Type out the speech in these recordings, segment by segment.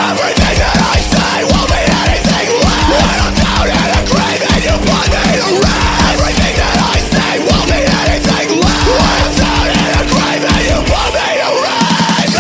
Everything that I say won't mean anything less when I'm down in a grave and you put me to rest. Everything that I say won't mean anything less when I'm down in a grave and you put me to rest.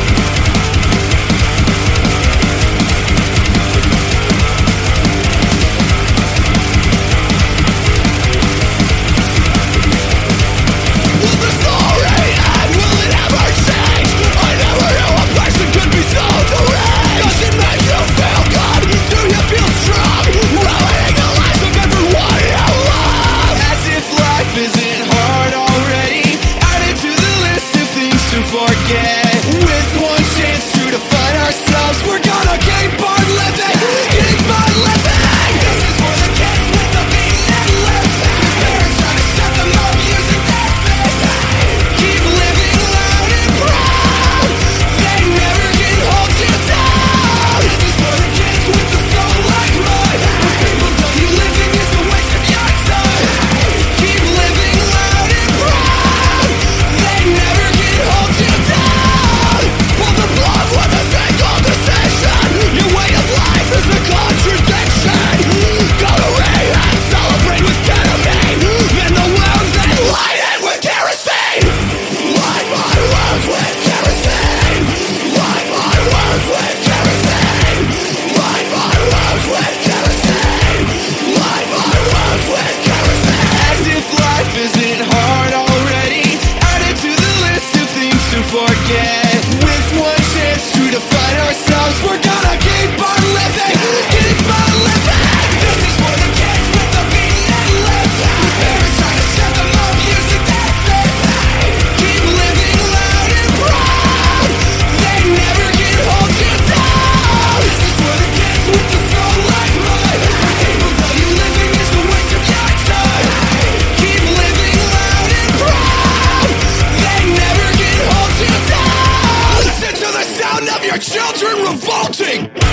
Will the story end? Will it ever change? I never knew a person could be so deranged. Does it make you feel good? Do you feel strong? Ruining the lives of everyone you love. As if life isn't hard already, added to the list of things to forget. With one chance to define ourselves, we're gonna keep on living. Keep on living. This is for the kids with the beating and living. Whose parents trying to shut them up using their fists. Keep living loud and proud. They never can hold you down. This is for the kids with the soul like mine. Where people tell you living is a waste of your time. Keep living loud and proud. They never can hold you down. Pull the plug with a single decision. Your way of life is a contradiction. Go to rehab, celebrate with ketamine. Then the wounds they light it with kerosene. Light my wounds with kerosene. Light my wounds with kerosene. Light my wounds with kerosene. Light my wounds with kerosene. As if life isn't hard already, added to the list of things to forget. With one chance to define ourselves, we're gonna keep on living. Keep on living. This is for the kids with the beating and living. Whose parents trying to shut them up using their fists. Keep living loud and proud. They never can hold you down. This is for the kids with the soul like mine. Where people tell you living is a waste of your time. Keep living loud and proud. They never can hold you down. Listen to the sound of your children revolting.